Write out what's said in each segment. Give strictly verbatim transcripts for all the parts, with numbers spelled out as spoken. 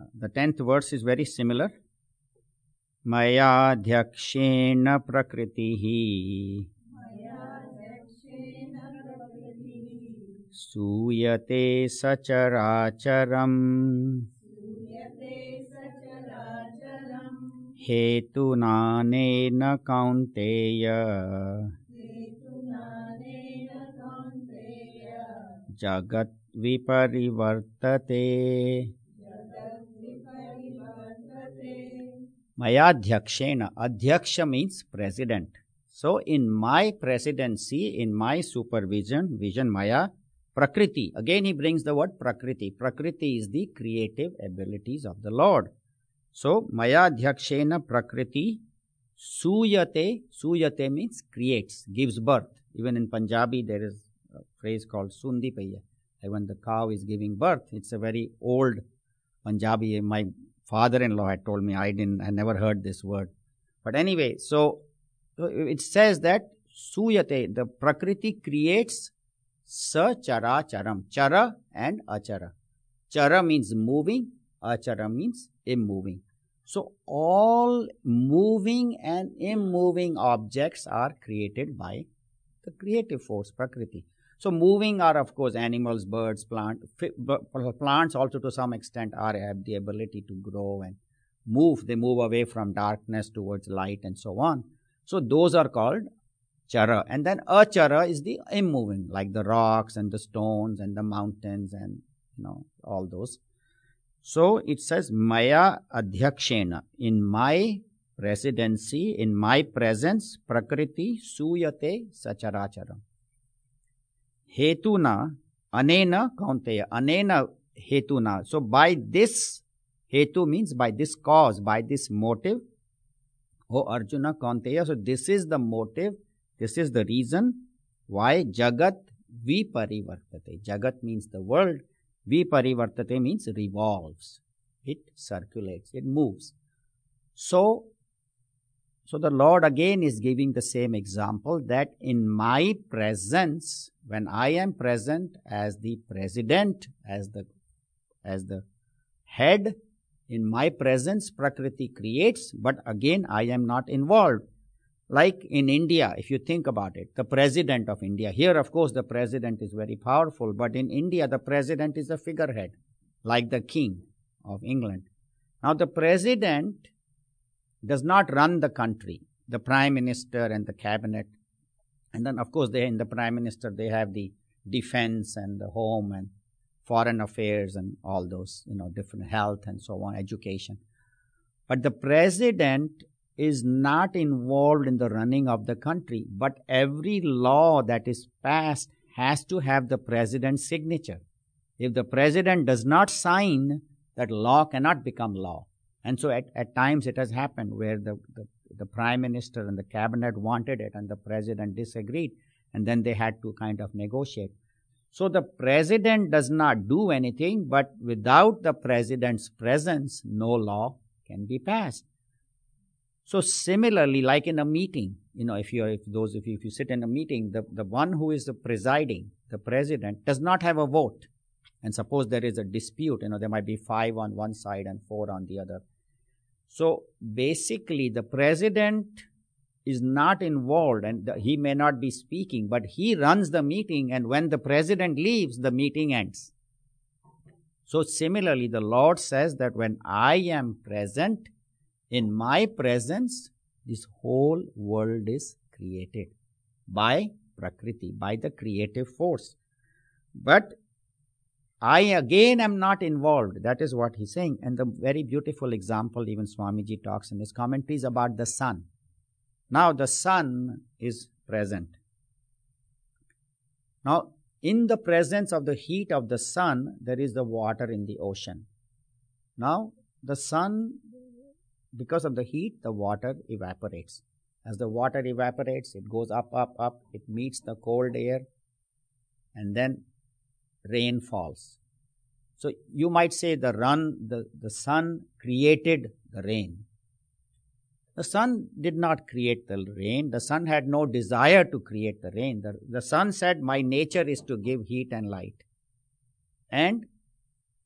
the tenth verse is very similar. Maya dhyakshena prakritihi suyate sacharacharam hetunanena kaunteya jagat viparivartate. Maya Adhyakshena. Adhyaksha means president. So in my presidency, in my supervision, vision, Maya, Prakriti. Again he brings the word Prakriti. Prakriti is the creative abilities of the Lord. So Maya Adhyakshena Prakriti Suyate. Suyate means creates, gives birth. Even in Punjabi there is a phrase called Sundi Paiya. When the cow is giving birth, it's a very old Punjabi. My father-in-law had told me, I didn't, I never heard this word. But anyway, so, so it says that Suyate, the Prakriti creates Sa Chara Charam. Chara and Achara. Chara means moving, Achara means immoving. So all moving and immoving objects are created by the creative force, Prakriti. So moving are of course animals, birds, plant, plants also to some extent are have the ability to grow and move. They move away from darkness towards light and so on. So those are called chara. And then achara is the immoving, like the rocks and the stones and the mountains and you know all those. So it says Maya Adhyakshena. In my presidency, in my presence, Prakriti Suyate Sacharacharam. Hetuna, anena kaunteya, anena hetuna. So by this, hetu means by this cause, by this motive, O Arjuna kaunteya. So this is the motive, this is the reason why Jagat viparivartate. Jagat means the world, viparivartate means revolves, it circulates, it moves. So, so the Lord again is giving the same example that in my presence, when I am present as the president, as the as the head, in my presence Prakriti creates, but again I am not involved. Like in India, if you think about it, the president of India, here of course the president is very powerful, but in India the president is a figurehead, like the king of England. Now the president does not run the country, the prime minister and the cabinet. And then, of course, they in the prime minister, they have the defense and the home and foreign affairs and all those, you know, different health and so on, education. But the president is not involved in the running of the country. But every law that is passed has to have the president's signature. If the president does not sign, that law cannot become law. And so at, at times it has happened where the, the the prime minister and the cabinet wanted it and the president disagreed, and then they had to kind of negotiate. So the president does not do anything, but without the president's presence, no law can be passed. So similarly, like in a meeting, you know, if you if those if you, if you sit in a meeting, the, the one who is the presiding, the president, does not have a vote. And suppose there is a dispute, you know, there might be five on one side and four on the other. So basically the president is not involved and the, he may not be speaking, but he runs the meeting, and when the president leaves, the meeting ends. So similarly, the Lord says that when I am present, in my presence, this whole world is created by Prakriti, by the creative force. But I again am not involved. That is what he's saying. And the very beautiful example, even Swamiji talks in his commentaries about the sun. Now the sun is present. Now in the presence of the heat of the sun, there is the water in the ocean. Now the sun, because of the heat, the water evaporates. As the water evaporates, it goes up, up, up. It meets the cold air, and then rain falls. So you might say the run, the, the sun created the rain. The sun did not create the rain. The sun had no desire to create the rain. The, the sun said, my nature is to give heat and light. And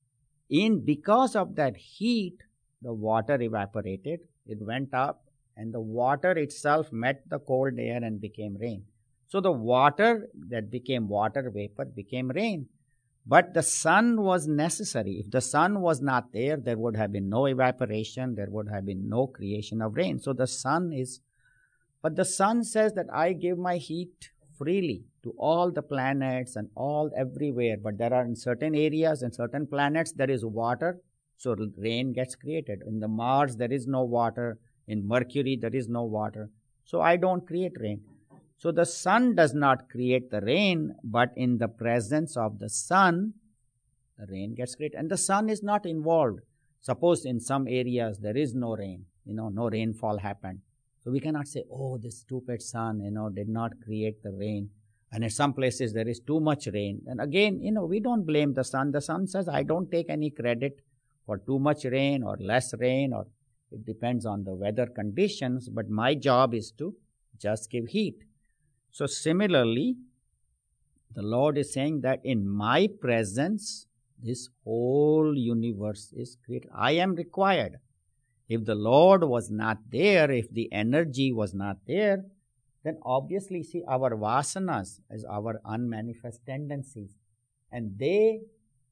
in because of that heat, the water evaporated, it went up, and the water itself met the cold air and became rain. So the water that became water vapor became rain. But the sun was necessary. If the sun was not there, there would have been no evaporation, there would have been no creation of rain. So the sun is, but the sun says that I give my heat freely to all the planets and all everywhere. But there are in certain areas and certain planets there is water, so rain gets created. In the Mars there is no water. In Mercury there is no water. So I don't create rain. So the sun does not create the rain, but in the presence of the sun, the rain gets created. And the sun is not involved. Suppose in some areas there is no rain, you know, no rainfall happened. So we cannot say, oh, this stupid sun, you know, did not create the rain. And in some places there is too much rain. And again, you know, we don't blame the sun. The sun says, I don't take any credit for too much rain or less rain, or it depends on the weather conditions. But my job is to just give heat. So similarly, the Lord is saying that in my presence, this whole universe is created. I am required. If the Lord was not there, if the energy was not there, then obviously, see, our vasanas is our unmanifest tendencies. And they,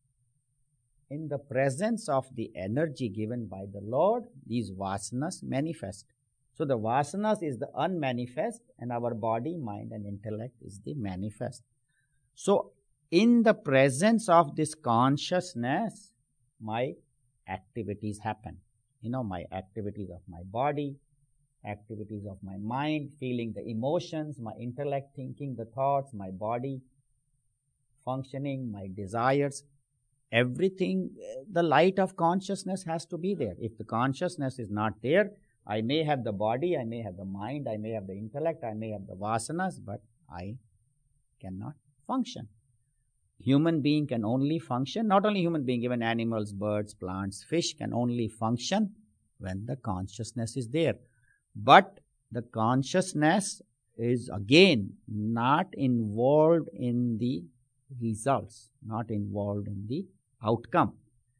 in the presence of the energy given by the Lord, these vasanas manifest. So the vasanas is the unmanifest, and our body, mind and intellect is the manifest. So in the presence of this consciousness, my activities happen. You know, my activities of my body, activities of my mind, feeling the emotions, my intellect thinking the thoughts, my body functioning, my desires, everything, the light of consciousness has to be there. If the consciousness is not there, I may have the body, I may have the mind, I may have the intellect, I may have the vasanas, but I cannot function. Human being can only function, not only human being, even animals, birds, plants, fish can only function when the consciousness is there. But the consciousness is again not involved in the results, not involved in the outcome.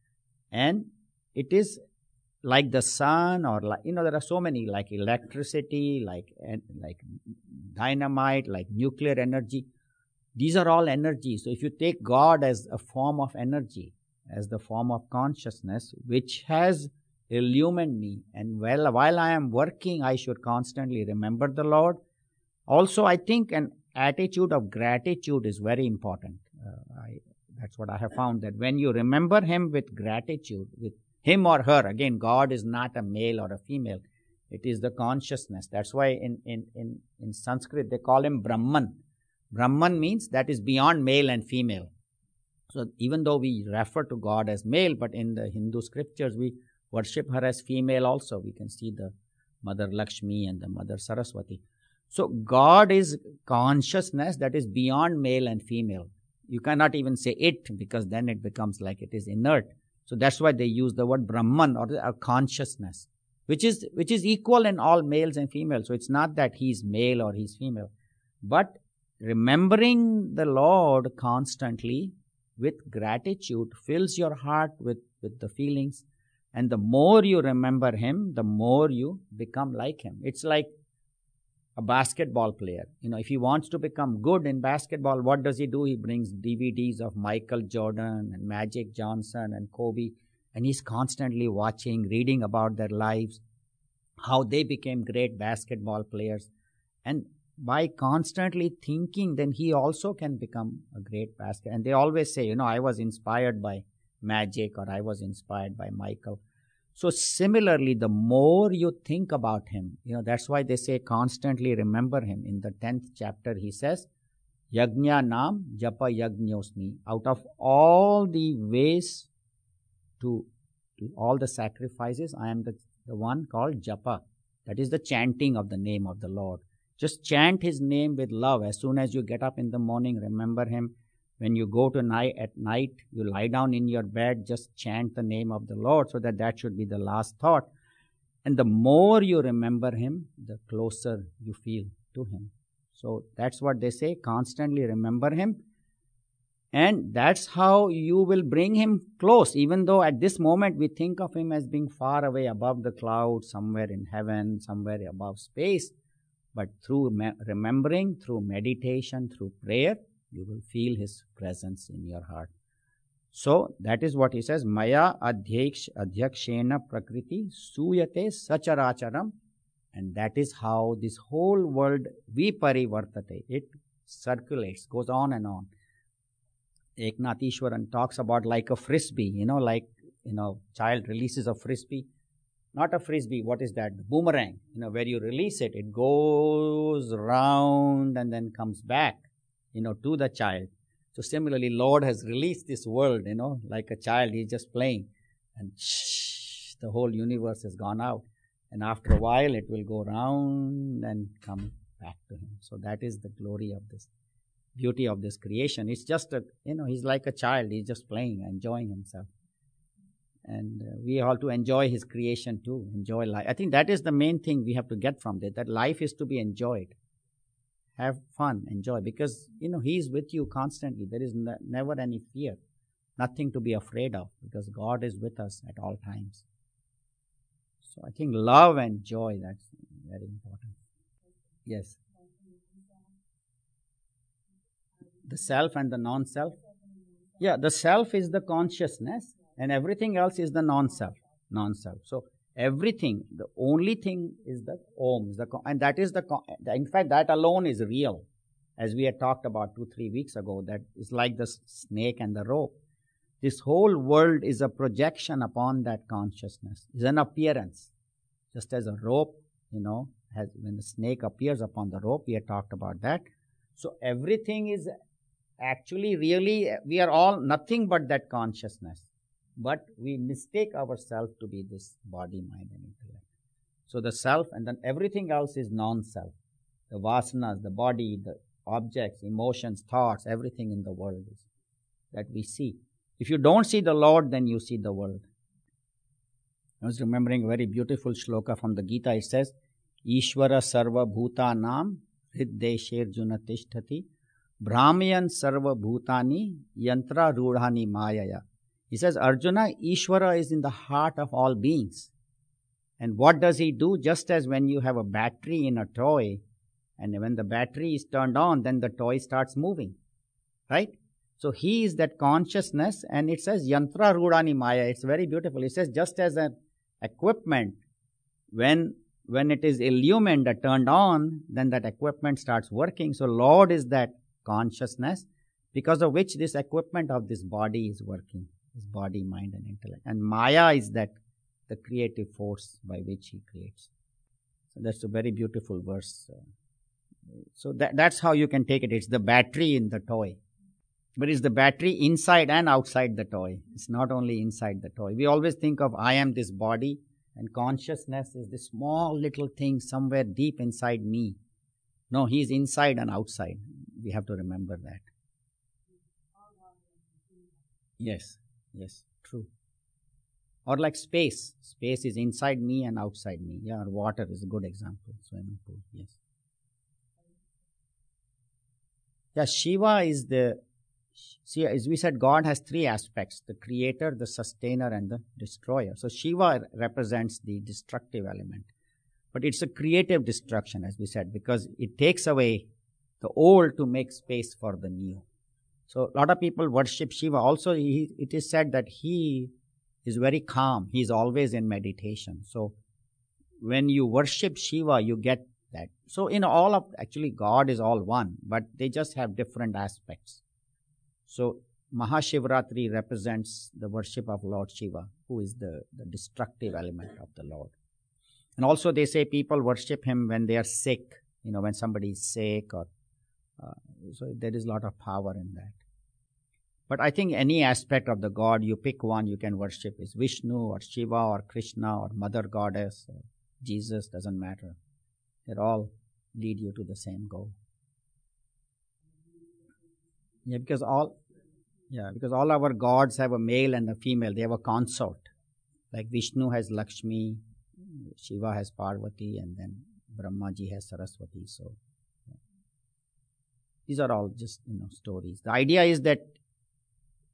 And it is like the sun, or like, you know, there are so many, like electricity, like like dynamite, like nuclear energy. These are all energies. So if you take God as a form of energy, as the form of consciousness, which has illumined me, and well, while I am working, I should constantly remember the Lord. Also, I think an attitude of gratitude is very important. Uh, I, that's what I have found, that when you remember Him with gratitude, with him or her, again, God is not a male or a female. It is the consciousness. That's why in, in, in, in Sanskrit, they call him Brahman. Brahman means that is beyond male and female. So even though we refer to God as male, but in the Hindu scriptures, we worship her as female also. We can see the Mother Lakshmi and the Mother Saraswati. So God is consciousness that is beyond male and female. You cannot even say it, because then it becomes like it is inert. So that's why they use the word Brahman, or a consciousness, which is which is equal in all males and females. So it's not that he's male or he's female. But remembering the Lord constantly with gratitude fills your heart with, with the feelings. And the more you remember Him, the more you become like Him. It's like a basketball player. You know, if he wants to become good in basketball, what does he do? He brings D V Ds of Michael Jordan and Magic Johnson and Kobe, and he's constantly watching, reading about their lives, how they became great basketball players. And by constantly thinking, then he also can become a great basket. And they always say, you know, I was inspired by Magic, or I was inspired by Michael. So similarly, the more you think about Him, you know, that's why they say constantly remember Him. In the tenth chapter, He says, Yajna Nam Japa Yajñosmi. Out of all the ways to, to all the sacrifices, I am the, the one called Japa. That is the chanting of the name of the Lord. Just chant His name with love. As soon as you get up in the morning, remember Him. When you go to night at night, you lie down in your bed, just chant the name of the Lord, so that that should be the last thought. And the more you remember Him, the closer you feel to Him. So that's what they say, constantly remember Him. And that's how you will bring him close, even though at this moment we think of him as being far away above the clouds, somewhere in heaven, somewhere above space. But through me- remembering, through meditation, through prayer, you will feel his presence in your heart. So that is what he says, Maya adhyaksh, adhyakshena prakriti suyate sacharacharam. And that is how this whole world viparivartate. It circulates, goes on and on. Eknath Easwaran talks about like a frisbee, you know, like, you know, child releases a frisbee. Not a frisbee, what is that? The boomerang. You know, where you release it, it goes round and then comes back, you know, to the child. So similarly, Lord has released this world, you know, like a child, he's just playing. And shh, the whole universe has gone out. And after a while, it will go round and come back to him. So that is the glory of this, beauty of this creation. It's just a, you know, he's like a child. He's just playing, enjoying himself. And uh, we have to enjoy his creation too, enjoy life. I think that is the main thing we have to get from this, that life is to be enjoyed. Have fun, enjoy, because, you know, he's with you constantly. There is ne- never any fear, nothing to be afraid of, because God is with us at all times. So I think love and joy, that's very important. Yes. The self and the non-self. Yeah, the self is the consciousness and everything else is the non-self. Non-self. So everything, the only thing is the Om. The, and that is the, in fact, that alone is real. As we had talked about two, three weeks ago, that is like the snake and the rope. This whole world is a projection upon that consciousness. It's an appearance. Just as a rope, you know, has, when the snake appears upon the rope, we had talked about that. So everything is actually really, we are all nothing but that consciousness. But we mistake ourselves to be this body, mind and intellect. So the self and then everything else is non-self. The vasanas, the body, the objects, emotions, thoughts, everything in the world is that we see. If you don't see the Lord, then you see the world. I was remembering a very beautiful shloka from the Gita. It says, Ishvara sarva bhutanam hriddesherjuna tishtati brahmayan sarva bhutani yantra rudhani mayaya. He says, Arjuna, Ishvara is in the heart of all beings. And what does he do? Just as when you have a battery in a toy, and when the battery is turned on, then the toy starts moving. Right? So he is that consciousness, and it says, Yantra Rudhani Maya. It's very beautiful. It says, just as an equipment, when when it is illumined or turned on, then that equipment starts working. So Lord is that consciousness, because of which this equipment of this body is working. His body, mind and intellect. And Maya is that, the creative force by which he creates. So that's a very beautiful verse. So that, that's how you can take it. It's the battery in the toy. But it's the battery inside and outside the toy. It's not only inside the toy. We always think of I am this body, and consciousness is this small little thing somewhere deep inside me. No, he's inside and outside. We have to remember that. Yes, yes, true. Or like space. Space is inside me and outside me. Yeah, or water is a good example. Swimming pool, yes. Yeah, Shiva is the, see, as we said, God has three aspects, the creator, the sustainer, and the destroyer. So Shiva represents the destructive element. But it's a creative destruction, as we said, because it takes away the old to make space for the new. So a lot of people worship Shiva. Also, he, it is said that he is very calm. He is always in meditation. So when you worship Shiva, you get that. So in all of, actually God is all one, but they just have different aspects. So Mahashivratri represents the worship of Lord Shiva, who is the, the destructive element of the Lord. And also they say people worship him when they are sick, you know, when somebody is sick, or uh, so there is a lot of power in that. But I think any aspect of the God, you pick one, you can worship. Is Vishnu or Shiva or Krishna or Mother Goddess or Jesus, doesn't matter. They all lead you to the same goal. Yeah, because all, yeah, because all our gods have a male and a female. They have a consort. Like Vishnu has Lakshmi, Shiva has Parvati, and then Brahmaji has Saraswati. So yeah. These are all just, you know, stories. The idea is that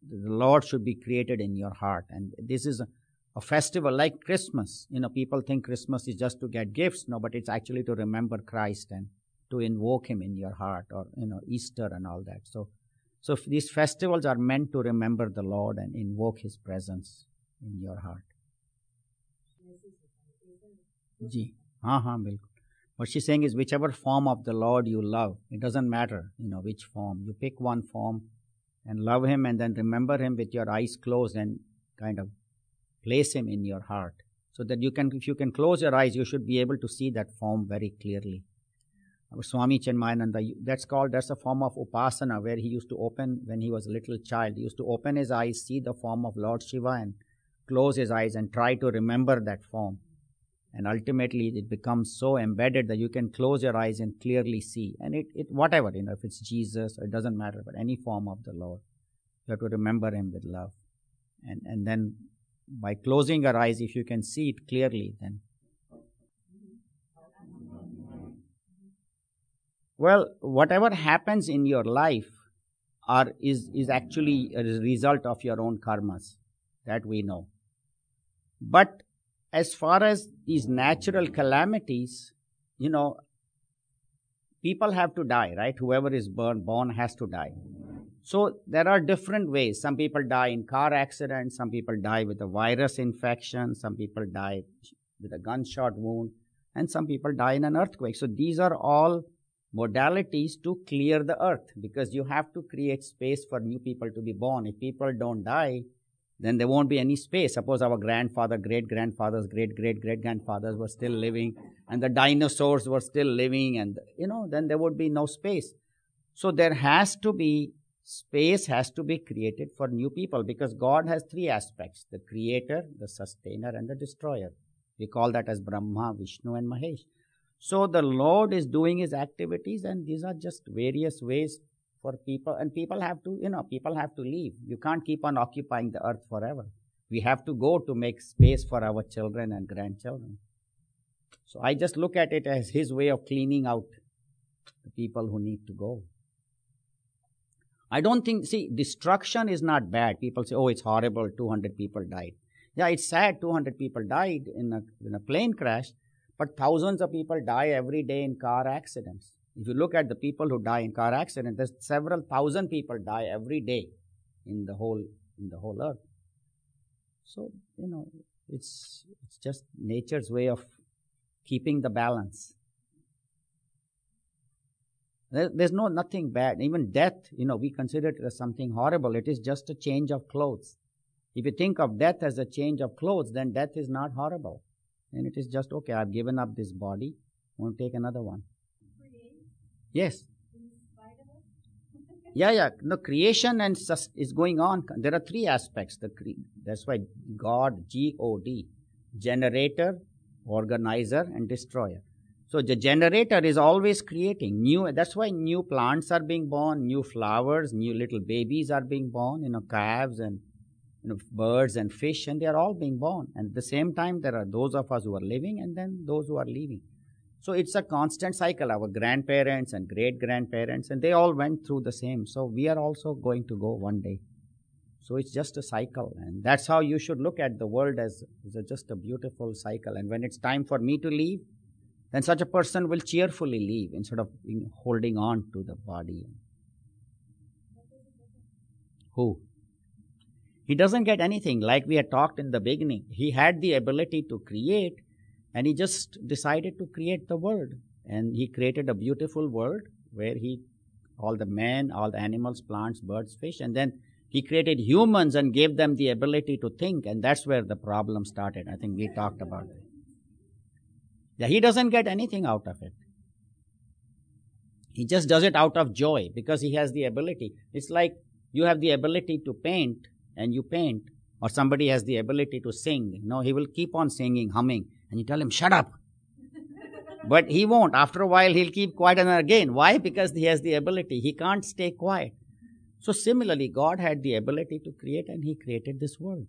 the Lord should be created in your heart. And this is a, a festival like Christmas. You know, people think Christmas is just to get gifts. No, but it's actually to remember Christ and to invoke him in your heart, or, you know, Easter and all that. So, so these festivals are meant to remember the Lord and invoke his presence in your heart. Ji. हाँ हाँ बिल्कुल. What she's saying is, whichever form of the Lord you love, it doesn't matter, you know, which form. You pick one form and love him, and then remember him with your eyes closed and kind of place him in your heart. So that you can, if you can close your eyes, you should be able to see that form very clearly. Our Swami Chinmayananda, that's called, that's a form of upasana, where he used to open, when he was a little child, he used to open his eyes, see the form of Lord Shiva, and close his eyes and try to remember that form. And ultimately it becomes so embedded that you can close your eyes and clearly see. And it, it whatever, you know, if it's Jesus, or it doesn't matter, but any form of the Lord, you have to remember him with love. And, and then by closing your eyes, if you can see it clearly, then. Well, whatever happens in your life are, is, is actually a result of your own karmas. That we know. But as far as these natural calamities, you know, people have to die, right? Whoever is born, born has to die. So there are different ways. Some people die in car accidents, some people die with a virus infection, some people die with a gunshot wound, and some people die in an earthquake. So these are all modalities to clear the earth, because you have to create space for new people to be born. If people don't die, then there won't be any space. Suppose our grandfather, great-grandfathers, great-great-great-grandfathers were still living, and the dinosaurs were still living, and, you know, then there would be no space. So there has to be, space has to be created for new people, because God has three aspects: the creator, the sustainer, and the destroyer. We call that as Brahma, Vishnu, and Mahesh. So the Lord is doing his activities, and these are just various ways for people, and people have to, you know, people have to leave. You can't keep on occupying the earth forever. We have to go to make space for our children and grandchildren. So I just look at it as his way of cleaning out the people who need to go. I don't think, see, destruction is not bad. People say, oh, it's horrible, two hundred people died. Yeah, it's sad, two hundred people died in a, in a plane crash, but thousands of people die every day in car accidents. If you look at the people who die in car accidents, there's several thousand people die every day in the whole in the whole earth. So, you know, it's it's just nature's way of keeping the balance. There, there's no nothing bad. Even death, you know, we consider it as something horrible. It is just a change of clothes. If you think of death as a change of clothes, then death is not horrible. And it is just, okay, I've given up this body, I want to take another one. Yes. Yeah, yeah. No, creation and sus- is going on. There are three aspects. The cre- That's why God, G O D, generator, organizer, and destroyer. So the generator is always creating new. That's why new plants are being born, new flowers, new little babies are being born, you know, calves and, you know, birds and fish, and they are all being born. And at the same time, there are those of us who are living, and then those who are leaving. So it's a constant cycle. Our grandparents and great-grandparents, and they all went through the same. So we are also going to go one day. So it's just a cycle. And that's how you should look at the world, as, as a, just a beautiful cycle. And when it's time for me to leave, then such a person will cheerfully leave instead of holding on to the body. Who? He doesn't get anything. Like we had talked in the beginning, he had the ability to create, and he just decided to create the world. And he created a beautiful world where he, all the men, all the animals, plants, birds, fish, and then he created humans and gave them the ability to think, and that's where the problem started. I think we talked about it. Yeah, he doesn't get anything out of it. He just does it out of joy because he has the ability. It's like you have the ability to paint and you paint, or somebody has the ability to sing. No, he will keep on singing, humming, and you tell him, shut up. But he won't. After a while, he'll keep quiet and again. Why? Because he has the ability. He can't stay quiet. So similarly, God had the ability to create, and he created this world.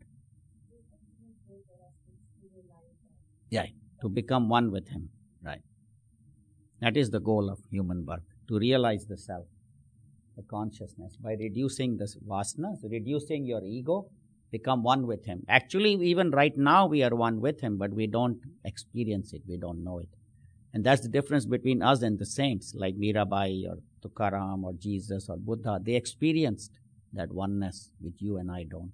Yeah, to become one with him. Right. That is the goal of human birth, to realize the self. the consciousness. By reducing this vasana, so reducing your ego, become one with him. Actually, even right now we are one with him, but we don't experience it, we don't know it. And that's the difference between us and the saints, like Mirabai or Tukaram or Jesus or Buddha. They experienced that oneness, which you and I don't.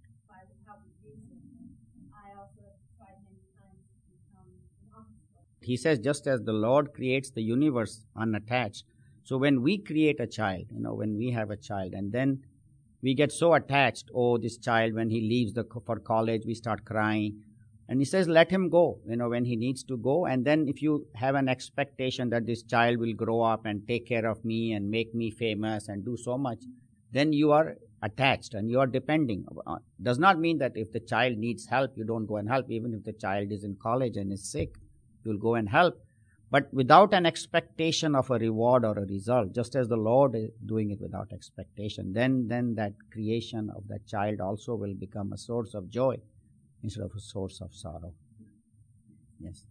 He says, just as the Lord creates the universe unattached, so when we create a child, you know, when we have a child, and then we get so attached, oh, this child, when he leaves the for college, we start crying. And he says, let him go, you know, when he needs to go. And then if you have an expectation that this child will grow up and take care of me and make me famous and do so much, then you are attached and you are depending. Does not mean that if the child needs help, you don't go and help. Even if the child is in college and is sick, you'll go and help. But without an expectation of a reward or a result, just as the Lord is doing it without expectation, then, then that creation of that child also will become a source of joy instead of a source of sorrow. Yes.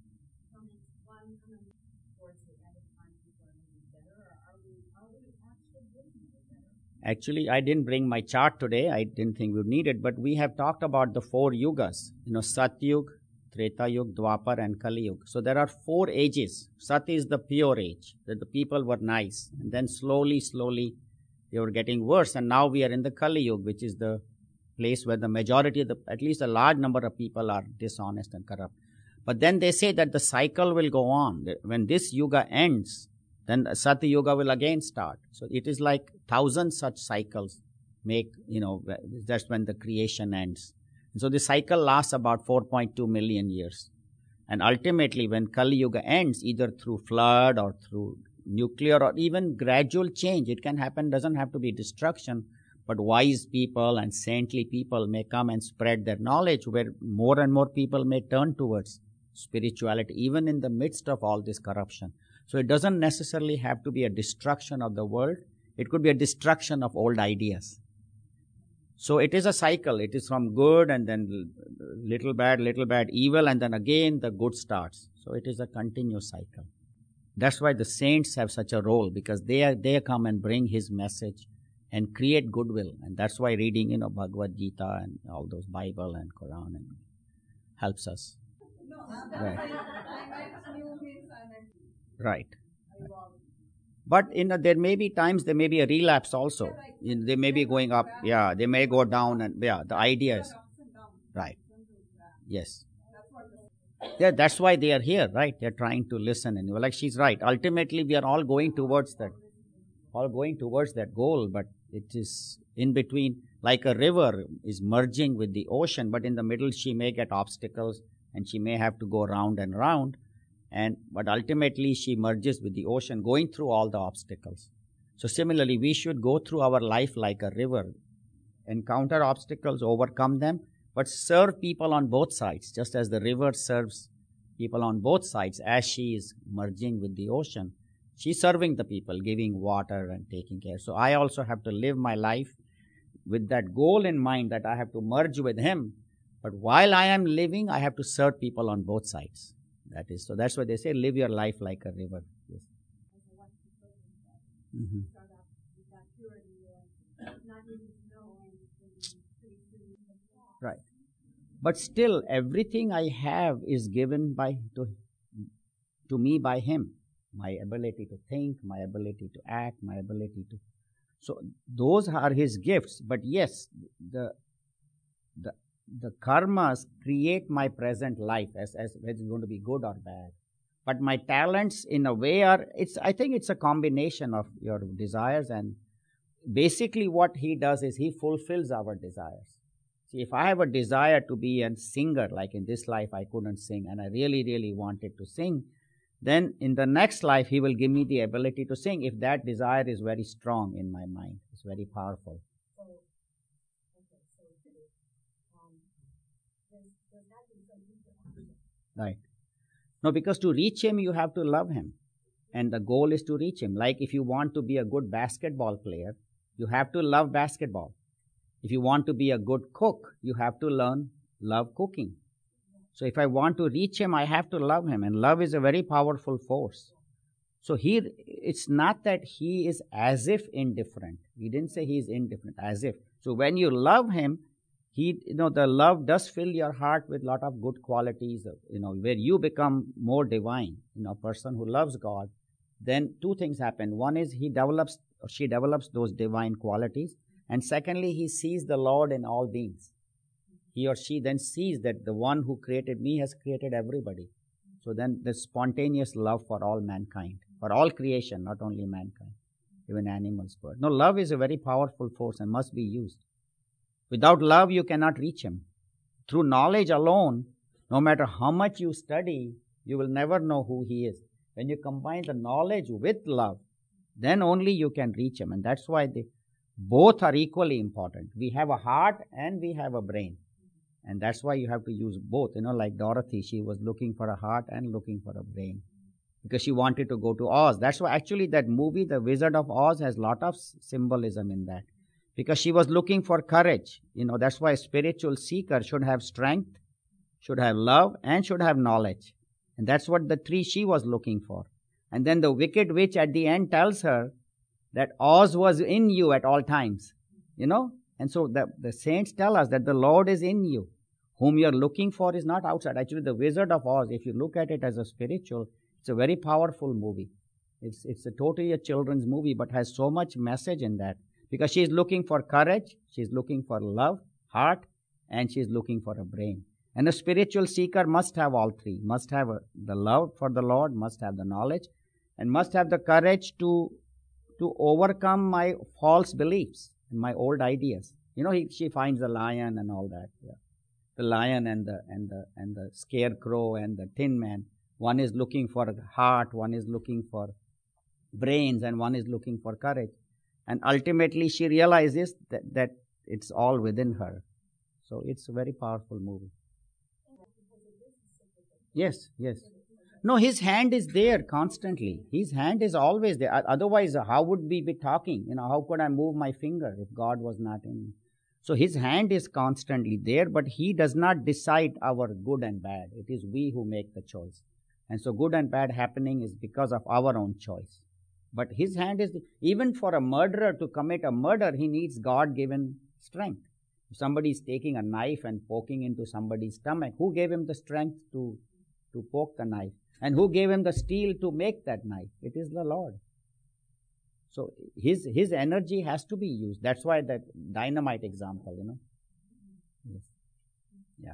Actually, I didn't bring my chart today. I didn't think we would need it, but we have talked about the four yugas, you know, Satyug, Treta Yuga, Dwapar and Kali Yuga. So there are four ages. Sat is the pure age, that the people were nice. And then slowly, slowly, they were getting worse. And now we are in the Kali Yuga, which is the place where the majority of the, at least a large number of people are dishonest and corrupt. But then they say that the cycle will go on. When this Yuga ends, then Satya Yuga will again start. So it is like thousand such cycles make, you know, that's when the creation ends. So the cycle lasts about four point two million years. And ultimately, when Kali Yuga ends, either through flood or through nuclear or even gradual change, it can happen, doesn't have to be destruction, but wise people and saintly people may come and spread their knowledge, where more and more people may turn towards spirituality, even in the midst of all this corruption. So it doesn't necessarily have to be a destruction of the world. It could be a destruction of old ideas. So it is a cycle. It is from good and then little bad, little bad, evil, and then again the good starts. So it is a continuous cycle. That's why the saints have such a role, because they are, they come and bring his message and create goodwill. And that's why reading, you know, Bhagavad Gita and all those Bible and Quran and helps us. Right. Right. But in a, there may be times there may be a relapse also. In, they may be going up, yeah, they may go down, and yeah, the idea is right. Yes. Yeah, that's why they are here, right? They're trying to listen, and you're like, she's right. Ultimately, we are all going towards that, all going towards that goal, but it is in between, like a river is merging with the ocean, but in the middle she may get obstacles and she may have to go round and round. And but ultimately she merges with the ocean, going through all the obstacles. So similarly, we should go through our life like a river, encounter obstacles, overcome them, but serve people on both sides, just as the river serves people on both sides as she is merging with the ocean. She's serving the people, giving water and taking care. So I also have to live my life with that goal in mind, that I have to merge with him. But while I am living, I have to serve people on both sides. That is, so that's why they say, live your life like a river. Yes. Mm-hmm. Right. But still, everything I have is given by to, to me by him. My ability to think, my ability to act, my ability to... So those are his gifts. But yes, the the the karmas create my present life as, as whether it's going to be good or bad. But my talents in a way are, it's, I think it's a combination of your desires, and basically what he does is he fulfills our desires. See, if I have a desire to be a singer, like in this life I couldn't sing and I really, really wanted to sing, then in the next life he will give me the ability to sing if that desire is very strong in my mind. It's very powerful. Right. No, because to reach him, you have to love him. And the goal is to reach him. Like if you want to be a good basketball player, you have to love basketball. If you want to be a good cook, you have to learn, love cooking. So if I want to reach him, I have to love him. And love is a very powerful force. So he, it's not that he is as if indifferent. He didn't say he is indifferent, as if. So when you love him, he, you know, the love does fill your heart with a lot of good qualities, you know, where you become more divine. You know, a person who loves God, then two things happen. One is he develops, or she develops those divine qualities. And secondly, he sees the Lord in all beings. He or she then sees that the one who created me has created everybody. So then the spontaneous love for all mankind, for all creation, not only mankind, even animals, birds. No, love is a very powerful force and must be used. Without love, you cannot reach him. Through knowledge alone, no matter how much you study, you will never know who he is. When you combine the knowledge with love, then only you can reach him. And that's why they both are equally important. We have a heart and we have a brain. And that's why you have to use both. You know, like Dorothy, she was looking for a heart and looking for a brain, because she wanted to go to Oz. That's why actually that movie, The Wizard of Oz, has a lot of symbolism in that. Because she was looking for courage. You know, that's why a spiritual seeker should have strength, should have love, and should have knowledge. And that's what the tree she was looking for. And then the wicked witch at the end tells her that Oz was in you at all times. You know? And so the, the saints tell us that the Lord is in you. Whom you're looking for is not outside. Actually, The Wizard of Oz, if you look at it as a spiritual, it's a very powerful movie. It's, it's a totally a children's movie, but has so much message in that. Because she's looking for courage, she's looking for love, heart, and she's looking for a brain. And a spiritual seeker must have all three. Must have a, the love for the Lord, must have the knowledge, and must have the courage to, to overcome my false beliefs and my old ideas. You know, he, she finds the lion and all that. Yeah. The lion and the, and the, and the scarecrow and the tin man. One is looking for heart, one is looking for brains, and one is looking for courage. And ultimately she realizes that, that it's all within her. So it's a very powerful movie. Yes, yes. No, his hand is there constantly. His hand is always there. Otherwise, how would we be talking? You know, how could I move my finger if God was not in me? So his hand is constantly there, but he does not decide our good and bad. It is we who make the choice. And so good and bad happening is because of our own choice. But his hand is, even for a murderer to commit a murder, he needs God-given strength. If somebody is taking a knife and poking into somebody's stomach, who gave him the strength to, to poke the knife? And who gave him the steel to make that knife? It is the Lord. So his his energy has to be used. That's why that dynamite example, you know. Yes. Yeah.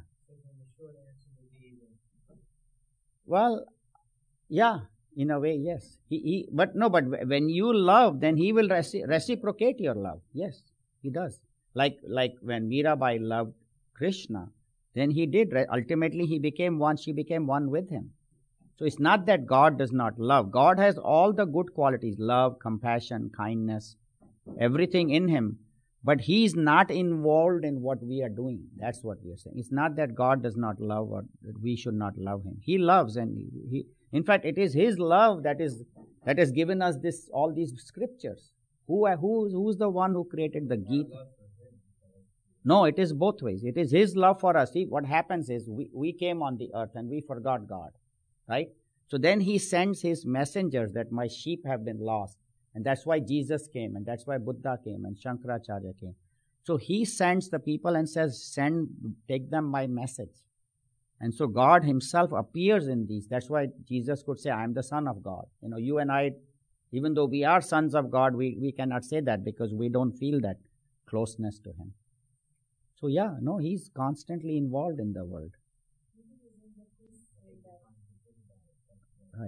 Well, yeah, in a way, yes. He, he, but no, but when you love, then he will reci- reciprocate your love. Yes, he does. Like like when Mirabai loved Krishna, then he did. Ultimately, he became one. She became one with him. So it's not that God does not love. God has all the good qualities, love, compassion, kindness, everything in him. But he is not involved in what we are doing. That's what we are saying. It's not that God does not love or that we should not love him. He loves, and he, in fact, it is his love that is that has given us this all these scriptures. Who who who's the one who created the Gita? No, it is both ways. It is his love for us. See, what happens is we, we came on the earth and we forgot God. Right? So then he sends his messengers that my sheep have been lost. And that's why Jesus came, and that's why Buddha came, and Shankaracharya came. So he sends the people and says, send, take them my message. And so God himself appears in these. That's why Jesus could say, I am the Son of God. You know, you and I, even though we are sons of God, we, we cannot say that because we don't feel that closeness to him. So yeah, no, he's constantly involved in the world. Right.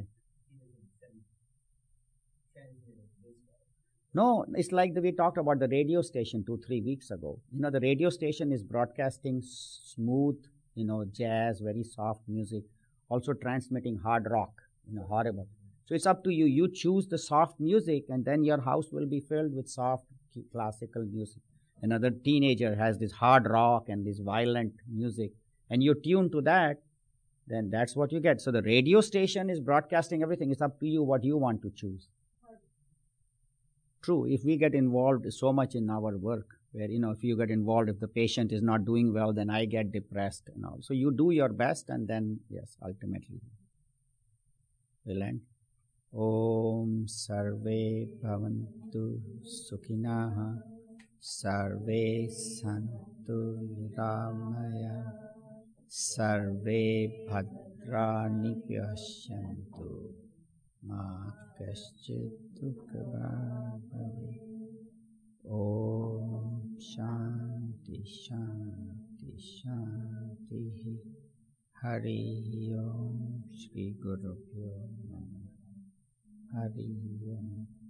No, it's like the, we talked about the radio station two, three weeks ago. You know, the radio station is broadcasting smooth, you know, jazz, very soft music, also transmitting hard rock, you know, horrible. So it's up to you. You choose the soft music, and then your house will be filled with soft classical music. Another teenager has this hard rock and this violent music, and you tune to that, then that's what you get. So the radio station is broadcasting everything. It's up to you what you want to choose. True, if we get involved so much in our work, where, you know, if you get involved, if the patient is not doing well, then I get depressed and all. So you do your best, and then, yes, ultimately, we'll end. Om Sarve Bhavantu Sukhinah Sarve Santu Niramaya Sarve Bhadrani Pyashyantu Ma Kaschit Dukha Bhavet. Om Shanti Shanti Shanti. Hari Om Shri Guru Pyo Namah. Hari Om.